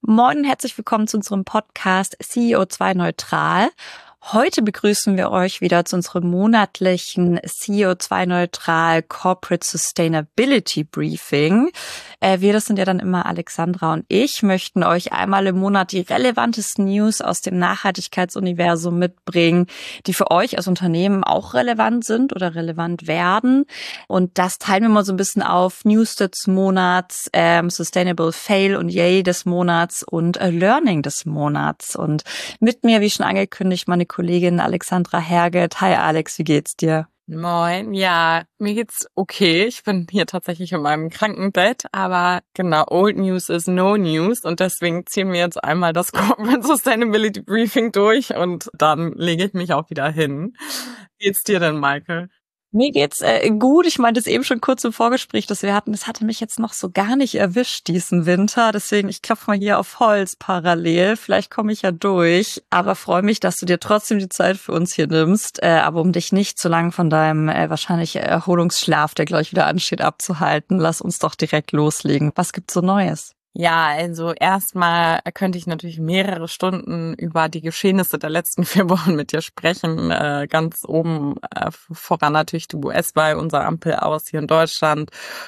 Moin und herzlich willkommen zu unserem Podcast CEO2 Neutral. Heute begrüßen wir euch wieder zu unserem monatlichen CEO2 Neutral Corporate Sustainability Briefing. Das sind ja dann immer Alexandra und ich, möchten euch einmal im Monat die relevantesten News aus dem Nachhaltigkeitsuniversum mitbringen, die für euch als Unternehmen auch relevant sind oder relevant werden. Und das teilen wir mal so ein bisschen auf News des Monats, Sustainable Fail und Yay des Monats und Learning des Monats. Und mit mir, wie schon angekündigt, meine Kollegin Alexandra Herget. Hi Alex, wie geht's dir? Moin, ja, mir geht's okay. Ich bin hier tatsächlich in meinem Krankenbett, aber genau, Old News is no news und deswegen ziehen wir jetzt einmal das Corporate Sustainability Briefing durch und dann lege ich mich auch wieder hin. Wie geht's dir denn, Michael? Mir geht's gut. Ich meinte es eben schon kurz im Vorgespräch, das wir hatten. Es hatte mich jetzt noch so gar nicht erwischt diesen Winter. Deswegen, ich klopfe mal hier auf Holz parallel. Vielleicht komme ich ja durch. Aber freue mich, dass du dir trotzdem die Zeit für uns hier nimmst. Aber um dich nicht zu lang von deinem wahrscheinlich Erholungsschlaf, der gleich wieder ansteht, abzuhalten, lass uns doch direkt loslegen. Was gibt's so Neues? Ja, also erstmal könnte ich natürlich mehrere Stunden über die Geschehnisse der letzten 4 Wochen mit dir sprechen. Ganz oben voran natürlich die US-Wahl, unser Ampel aus hier in Deutschland,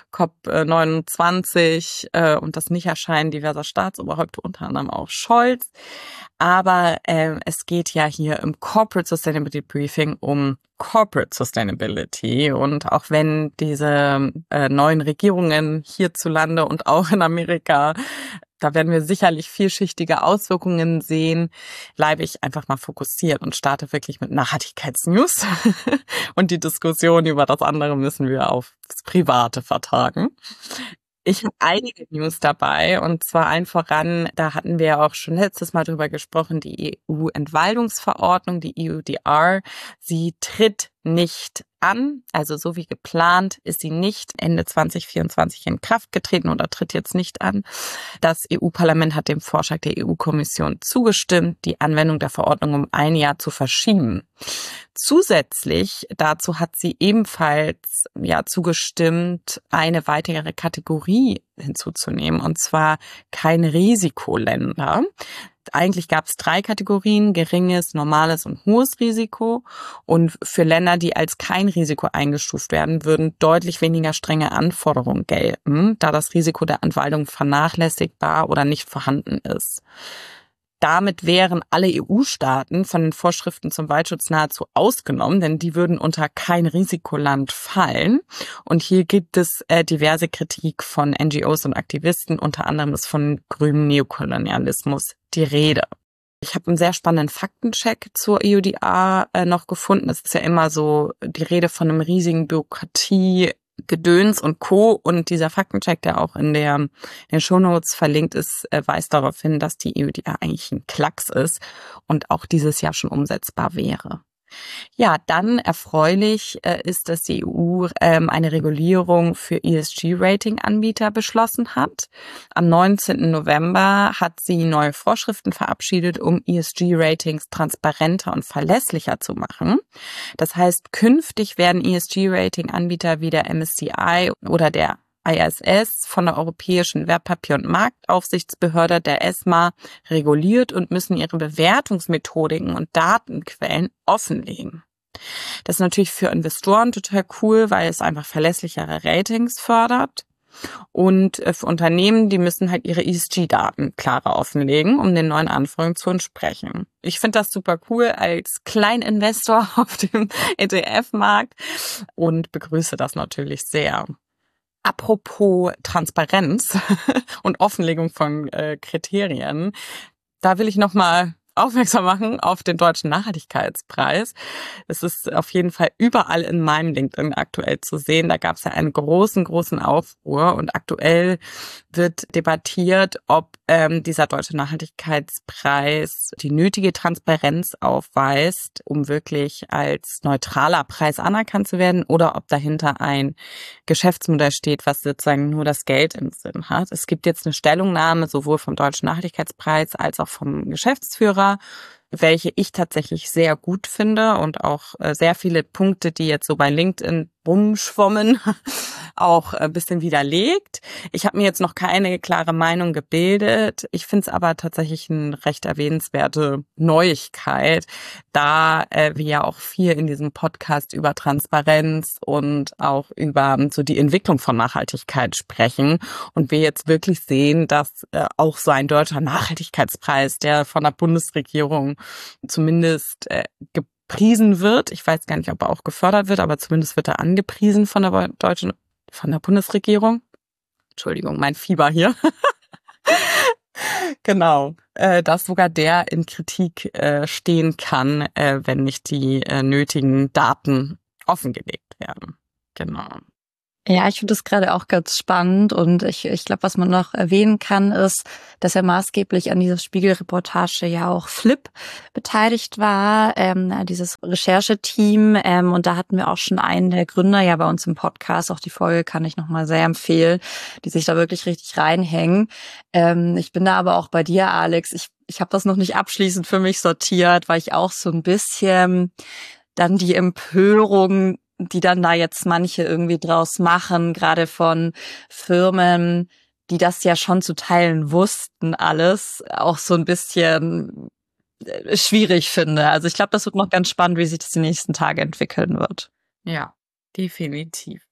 COP29 und das Nichterscheinen diverser Staatsoberhäupter, unter anderem auch Scholz. Aber es geht ja hier im Corporate Sustainability Briefing um Corporate Sustainability. Und auch wenn diese neuen Regierungen hierzulande und auch in Amerika, da werden wir sicherlich vielschichtige Auswirkungen sehen, bleibe ich einfach mal fokussiert und starte wirklich mit Nachhaltigkeitsnews. Und die Diskussion über das andere müssen wir aufs Private vertagen. Ich habe einige News dabei und zwar allen voran, da hatten wir ja auch schon letztes Mal drüber gesprochen, die EU-Entwaldungsverordnung, die EUDR, sie tritt nicht an, also so wie geplant ist sie nicht Ende 2024 in Kraft getreten oder tritt jetzt nicht an. Das EU-Parlament hat dem Vorschlag der EU-Kommission zugestimmt, die Anwendung der Verordnung um 1 Jahr zu verschieben. Zusätzlich dazu hat sie ebenfalls zugestimmt, eine weitere Kategorie hinzuzunehmen, und zwar keine Risikoländer. Eigentlich gab es 3 Kategorien: geringes, normales und hohes Risiko. Und für Länder, die als kein Risiko eingestuft werden, würden deutlich weniger strenge Anforderungen gelten, da das Risiko der Entwaldung vernachlässigbar oder nicht vorhanden ist. Damit wären alle EU-Staaten von den Vorschriften zum Waldschutz nahezu ausgenommen, denn die würden unter kein Risikoland fallen. Und hier gibt es diverse Kritik von NGOs und Aktivisten, unter anderem ist von grünem Neokolonialismus die Rede. Ich habe einen sehr spannenden Faktencheck zur EUDR noch gefunden. Es ist ja immer so die Rede von einem riesigen Bürokratie-Gedöns und Co. Und dieser Faktencheck, der auch in den Shownotes verlinkt ist, weist darauf hin, dass die EUDR eigentlich ein Klacks ist und auch dieses Jahr schon umsetzbar wäre. Ja, dann erfreulich ist, dass die EU eine Regulierung für ESG-Rating-Anbieter beschlossen hat. Am 19. November hat sie neue Vorschriften verabschiedet, um ESG-Ratings transparenter und verlässlicher zu machen. Das heißt, künftig werden ESG-Rating-Anbieter wie der MSCI oder der ISS von der Europäischen Wertpapier- und Marktaufsichtsbehörde, der ESMA, reguliert und müssen ihre Bewertungsmethodiken und Datenquellen offenlegen. Das ist natürlich für Investoren total cool, weil es einfach verlässlichere Ratings fördert. Und für Unternehmen, die müssen halt ihre ESG-Daten klarer offenlegen, um den neuen Anforderungen zu entsprechen. Ich finde das super cool als Kleininvestor auf dem ETF-Markt und begrüße das natürlich sehr. Apropos Transparenz und Offenlegung von Kriterien, da will ich nochmal aufmerksam machen auf den Deutschen Nachhaltigkeitspreis. Es ist auf jeden Fall überall in meinem LinkedIn aktuell zu sehen. Da gab es ja einen großen Aufruhr und aktuell wird debattiert, ob dieser Deutsche Nachhaltigkeitspreis die nötige Transparenz aufweist, um wirklich als neutraler Preis anerkannt zu werden, oder ob dahinter ein Geschäftsmodell steht, was sozusagen nur das Geld im Sinn hat. Es gibt jetzt eine Stellungnahme sowohl vom Deutschen Nachhaltigkeitspreis als auch vom Geschäftsführer, welche ich tatsächlich sehr gut finde und auch sehr viele Punkte, die jetzt so bei LinkedIn rumschwommen, auch ein bisschen widerlegt. Ich habe mir jetzt noch keine klare Meinung gebildet. Ich finde es aber tatsächlich eine recht erwähnenswerte Neuigkeit, da wir ja auch viel in diesem Podcast über Transparenz und auch über so die Entwicklung von Nachhaltigkeit sprechen und wir jetzt wirklich sehen, dass auch so ein deutscher Nachhaltigkeitspreis, der von der Bundesregierung zumindest gepriesen wird. Ich weiß gar nicht, ob er auch gefördert wird, aber zumindest wird er angepriesen von der Bundesregierung. Entschuldigung, mein Fieber hier. Genau, dass sogar der in Kritik stehen kann, wenn nicht die nötigen Daten offengelegt werden. Genau. Ja, ich finde das gerade auch ganz spannend und ich glaube, was man noch erwähnen kann, ist, dass ja maßgeblich an dieser Spiegel-Reportage ja auch Flip beteiligt war, dieses Rechercheteam, und da hatten wir auch schon einen der Gründer ja bei uns im Podcast, auch die Folge kann ich nochmal sehr empfehlen, die sich da wirklich richtig reinhängen. Ich bin da aber auch bei dir, Alex, ich habe das noch nicht abschließend für mich sortiert, weil ich auch so ein bisschen dann die Empörung, die dann da jetzt manche irgendwie draus machen, gerade von Firmen, die das ja schon zu Teilen wussten, alles, auch so ein bisschen schwierig finde. Also ich glaube, das wird noch ganz spannend, wie sich das die nächsten Tage entwickeln wird. Ja, definitiv.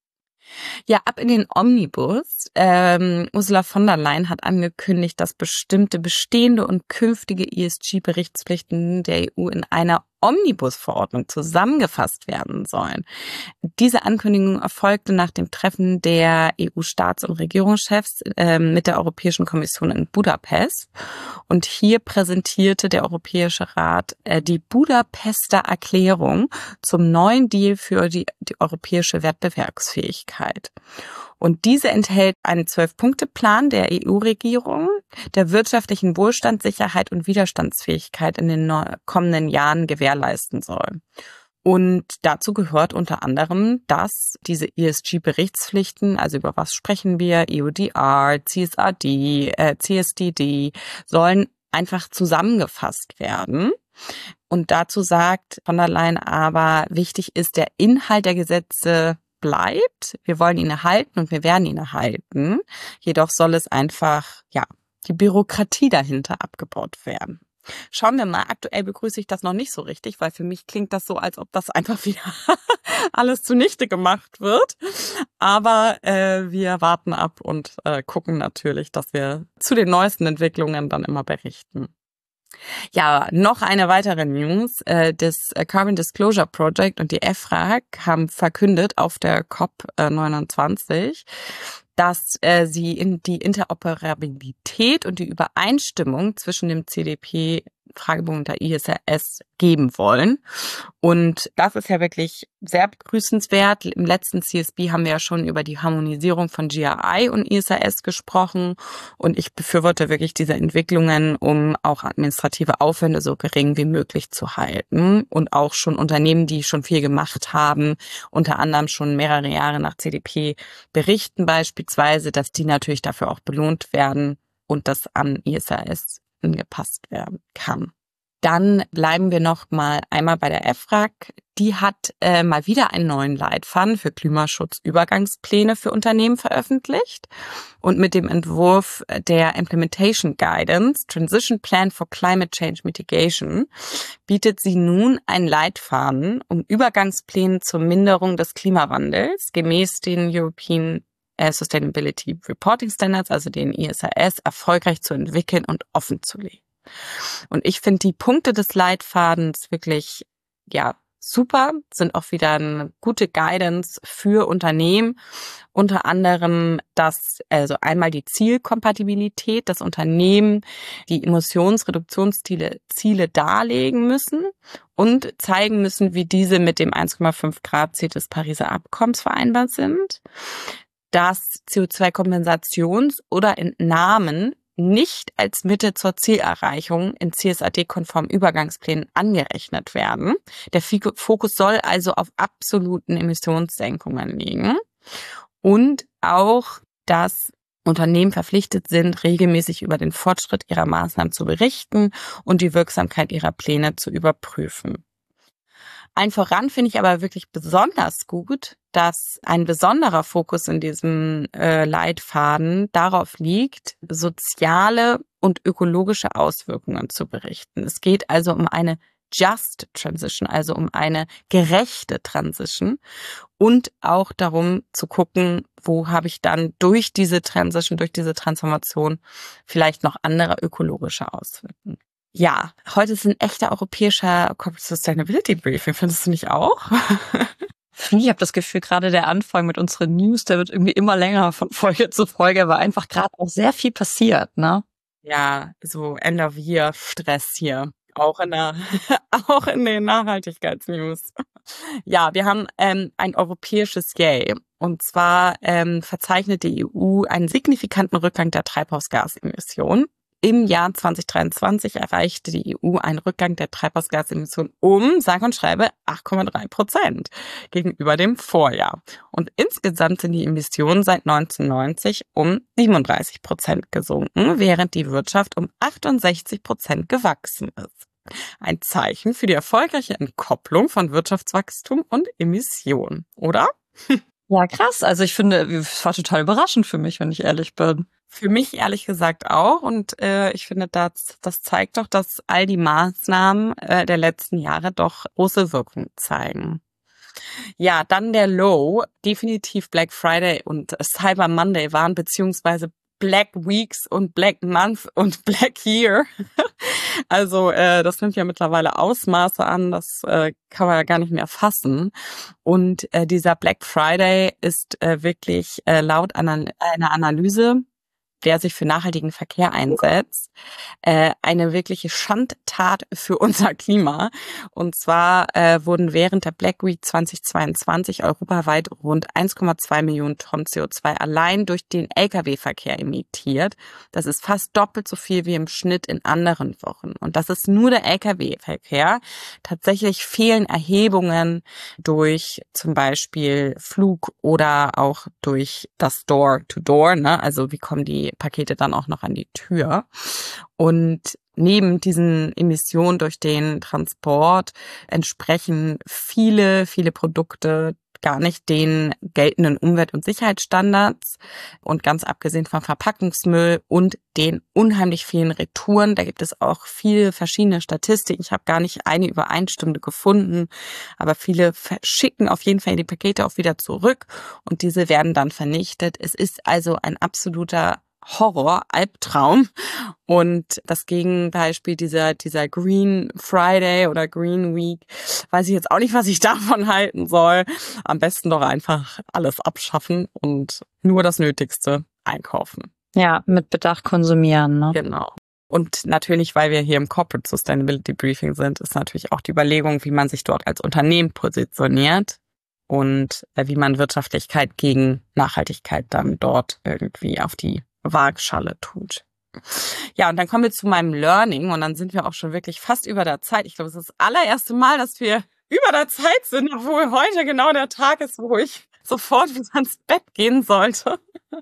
Ja, ab in den Omnibus. Ursula von der Leyen hat angekündigt, dass bestimmte bestehende und künftige ESG-Berichtspflichten der EU in einer Omnibus-Verordnung zusammengefasst werden sollen. Diese Ankündigung erfolgte nach dem Treffen der EU-Staats- und Regierungschefs mit der Europäischen Kommission in Budapest. Und hier präsentierte der Europäische Rat die Budapester Erklärung zum neuen Deal für die europäische Wettbewerbsfähigkeit. Und diese enthält einen 12-Punkte-Plan der EU-Regierung, der wirtschaftlichen Wohlstand, Sicherheit und Widerstandsfähigkeit in den kommenden Jahren gewährleisten soll. Und dazu gehört unter anderem, dass diese ESG-Berichtspflichten, also über was sprechen wir, EUDR, CSRD, CSDD, sollen einfach zusammengefasst werden. Und dazu sagt von der Leyen aber, wichtig ist, der Inhalt der Gesetze bleibt. Wir wollen ihn erhalten und wir werden ihn erhalten. Jedoch soll es einfach, die Bürokratie dahinter abgebaut werden. Schauen wir mal, aktuell begrüße ich das noch nicht so richtig, weil für mich klingt das so, als ob das einfach wieder alles zunichte gemacht wird. Aber wir warten ab und gucken natürlich, dass wir zu den neuesten Entwicklungen dann immer berichten. Ja, noch eine weitere News. Das Carbon Disclosure Project und die EFRAG haben verkündet auf der COP29, dass sie in die Interoperabilität und die Übereinstimmung zwischen dem CDP-Fragebogen und der ISRS geben wollen. Und das ist ja wirklich sehr begrüßenswert. Im letzten CSB haben wir ja schon über die Harmonisierung von GRI und ISRS gesprochen. Und ich befürworte wirklich diese Entwicklungen, um auch administrative Aufwände so gering wie möglich zu halten. Und auch schon Unternehmen, die schon viel gemacht haben, unter anderem schon mehrere Jahre nach CDP berichten beispielsweise, dass die natürlich dafür auch belohnt werden und das an ISRS angepasst werden kann. Dann bleiben wir noch mal einmal bei der EFRAG. Die hat mal wieder einen neuen Leitfaden für Klimaschutzübergangspläne für Unternehmen veröffentlicht. Und mit dem Entwurf der Implementation Guidance, Transition Plan for Climate Change Mitigation, bietet sie nun einen Leitfaden, um Übergangspläne zur Minderung des Klimawandels gemäß den European Sustainability Reporting Standards, also den ISRS, erfolgreich zu entwickeln und offen zu legen. Und ich finde die Punkte des Leitfadens wirklich, super, sind auch wieder eine gute Guidance für Unternehmen. Unter anderem, dass also einmal die Zielkompatibilität, dass Unternehmen die Emissionsreduktionsziele darlegen müssen und zeigen müssen, wie diese mit dem 1,5 Grad Ziel des Pariser Abkommens vereinbart sind. Dass CO2-Kompensations- oder Entnahmen nicht als Mittel zur Zielerreichung in CSRD-konformen Übergangsplänen angerechnet werden. Der Fokus soll also auf absoluten Emissionssenkungen liegen. Und auch, dass Unternehmen verpflichtet sind, regelmäßig über den Fortschritt ihrer Maßnahmen zu berichten und die Wirksamkeit ihrer Pläne zu überprüfen. Allen voran finde ich aber wirklich besonders gut, dass ein besonderer Fokus in diesem Leitfaden darauf liegt, soziale und ökologische Auswirkungen zu berichten. Es geht also um eine Just Transition, also um eine gerechte Transition und auch darum zu gucken, wo habe ich dann durch diese Transition, durch diese Transformation vielleicht noch andere ökologische Auswirkungen. Ja, heute ist ein echter europäischer Corporate Sustainability Briefing, findest du nicht auch? Ich habe das Gefühl, gerade der Anfang mit unseren News, der wird irgendwie immer länger von Folge zu Folge, weil einfach gerade auch sehr viel passiert, ne? Ja, so End of Year Stress hier. Auch auch in den Nachhaltigkeitsnews. Ja, wir haben ein europäisches Yay. Und zwar verzeichnet die EU einen signifikanten Rückgang der Treibhausgasemissionen. Im Jahr 2023 erreichte die EU einen Rückgang der Treibhausgasemissionen um, sage und schreibe, 8,3% gegenüber dem Vorjahr. Und insgesamt sind die Emissionen seit 1990 um 37% gesunken, während die Wirtschaft um 68% gewachsen ist. Ein Zeichen für die erfolgreiche Entkopplung von Wirtschaftswachstum und Emissionen, oder? Ja, krass. Also ich finde, es war total überraschend für mich, wenn ich ehrlich bin. Für mich ehrlich gesagt auch. Und ich finde, das zeigt doch, dass all die Maßnahmen der letzten Jahre doch große Wirkung zeigen. Ja, dann der Low. Definitiv Black Friday und Cyber Monday waren, beziehungsweise Black Weeks und Black Month und Black Year. Also das nimmt ja mittlerweile Ausmaße an, das kann man ja gar nicht mehr fassen. Und dieser Black Friday ist wirklich laut einer Analyse, der sich für nachhaltigen Verkehr einsetzt, eine wirkliche Schandtat für unser Klima. Und zwar wurden während der Black Week 2022 europaweit rund 1,2 Millionen Tonnen CO2 allein durch den Lkw-Verkehr emittiert. Das ist fast doppelt so viel wie im Schnitt in anderen Wochen. Und das ist nur der Lkw-Verkehr. Tatsächlich fehlen Erhebungen durch zum Beispiel Flug oder auch durch das Door-to-Door, ne? Also wie kommen die Pakete dann auch noch an die Tür. Und neben diesen Emissionen durch den Transport entsprechen viele Produkte gar nicht den geltenden Umwelt- und Sicherheitsstandards. Und ganz abgesehen vom Verpackungsmüll und den unheimlich vielen Retouren, da gibt es auch viele verschiedene Statistiken. Ich habe gar nicht eine übereinstimmende gefunden, aber viele schicken auf jeden Fall die Pakete auch wieder zurück und diese werden dann vernichtet. Es ist also ein absoluter Horror, Albtraum. Und das Gegenbeispiel dieser Green Friday oder Green Week, weiß ich jetzt auch nicht, was ich davon halten soll. Am besten doch einfach alles abschaffen und nur das Nötigste einkaufen. Ja, mit Bedacht konsumieren, ne? Genau. Und natürlich, weil wir hier im Corporate Sustainability Briefing sind, ist natürlich auch die Überlegung, wie man sich dort als Unternehmen positioniert und wie man Wirtschaftlichkeit gegen Nachhaltigkeit dann dort irgendwie auf die Waagschale tut. Ja, und dann kommen wir zu meinem Learning und dann sind wir auch schon wirklich fast über der Zeit. Ich glaube, es ist das allererste Mal, dass wir über der Zeit sind, obwohl heute genau der Tag ist, wo ich sofort wieder ans Bett gehen sollte.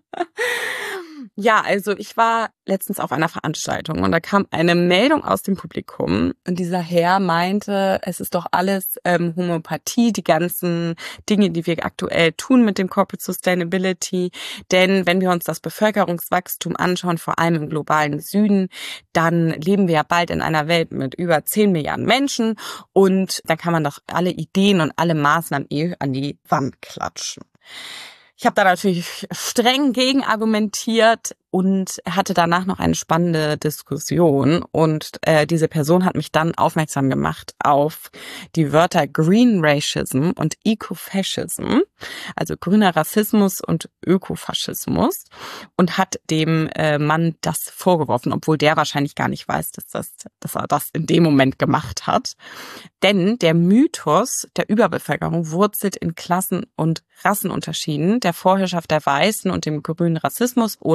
Ja, also ich war letztens auf einer Veranstaltung und da kam eine Meldung aus dem Publikum und dieser Herr meinte, es ist doch alles Homöopathie, die ganzen Dinge, die wir aktuell tun mit dem Corporate Sustainability. Denn wenn wir uns das Bevölkerungswachstum anschauen, vor allem im globalen Süden, dann leben wir ja bald in einer Welt mit über 10 Milliarden Menschen und dann kann man doch alle Ideen und alle Maßnahmen an die Wand klatschen. Ich habe da natürlich streng gegen argumentiert und hatte danach noch eine spannende Diskussion. Und diese Person hat mich dann aufmerksam gemacht auf die Wörter Green Racism und Ecofascism, also grüner Rassismus und Ökofaschismus, und hat dem Mann das vorgeworfen, obwohl der wahrscheinlich gar nicht weiß, dass er das in dem Moment gemacht hat. Denn der Mythos der Überbevölkerung wurzelt in Klassen- und Rassenunterschieden, der Vorherrschaft der Weißen und dem grünen Rassismus oder beziehungsweise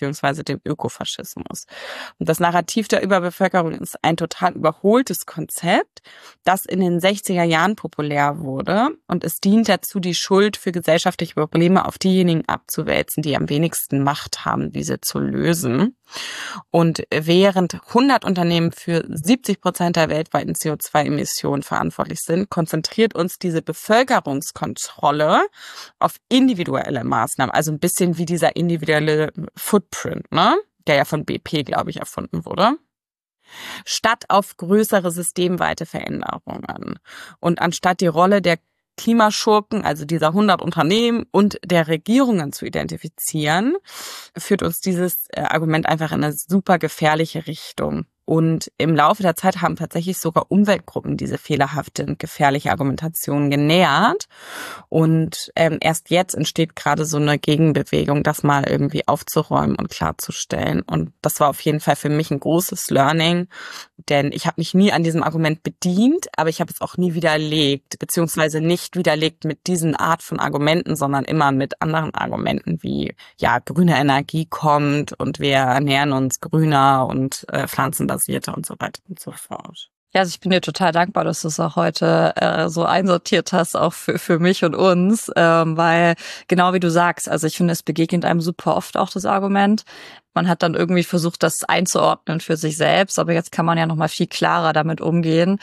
beziehungsweise dem Ökofaschismus. Und das Narrativ der Überbevölkerung ist ein total überholtes Konzept, das in den 60er Jahren populär wurde. Und es dient dazu, die Schuld für gesellschaftliche Probleme auf diejenigen abzuwälzen, die am wenigsten Macht haben, diese zu lösen. Und während 100 Unternehmen für 70% der weltweiten CO2-Emissionen verantwortlich sind, konzentriert uns diese Bevölkerungskontrolle auf individuelle Maßnahmen. Also ein bisschen wie dieser individuelle Footprint, ne? Der ja von BP, glaube ich, erfunden wurde. Statt auf größere systemweite Veränderungen. Und anstatt die Rolle der Klimaschurken, also dieser 100 Unternehmen und der Regierungen zu identifizieren, führt uns dieses Argument einfach in eine super gefährliche Richtung. Und im Laufe der Zeit haben tatsächlich sogar Umweltgruppen diese fehlerhafte und gefährliche Argumentation genährt. Und erst jetzt entsteht gerade so eine Gegenbewegung, das mal irgendwie aufzuräumen und klarzustellen. Und das war auf jeden Fall für mich ein großes Learning, denn ich habe mich nie an diesem Argument bedient, aber ich habe es auch nie widerlegt, beziehungsweise nicht widerlegt mit diesen Art von Argumenten, sondern immer mit anderen Argumenten wie, ja, grüne Energie kommt und wir ernähren uns grüner und pflanzenbasierter und so weiter und so fort. Ja, also ich bin dir total dankbar, dass du es auch heute so einsortiert hast, auch für mich und uns, weil genau wie du sagst, also ich finde, es begegnet einem super oft auch das Argument. Man hat dann irgendwie versucht, das einzuordnen für sich selbst, aber jetzt kann man ja nochmal viel klarer damit umgehen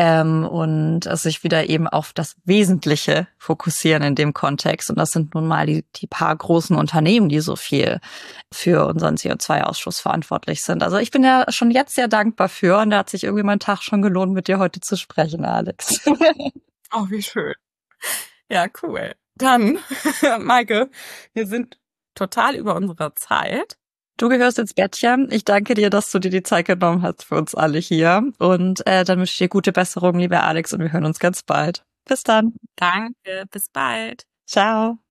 und sich wieder eben auf das Wesentliche fokussieren in dem Kontext. Und das sind nun mal die paar großen Unternehmen, die so viel für unseren CO2-Ausstoß verantwortlich sind. Also ich bin ja schon jetzt sehr dankbar für und da hat sich irgendwie mein Tag schon gelohnt, mit dir heute zu sprechen, Alex. Oh, wie schön. Ja, cool. Dann, Maike, wir sind total über unserer Zeit. Du gehörst ins Bettchen. Ich danke dir, dass du dir die Zeit genommen hast für uns alle hier. Und dann wünsche ich dir gute Besserung, lieber Alex, und wir hören uns ganz bald. Bis dann. Danke, bis bald. Ciao.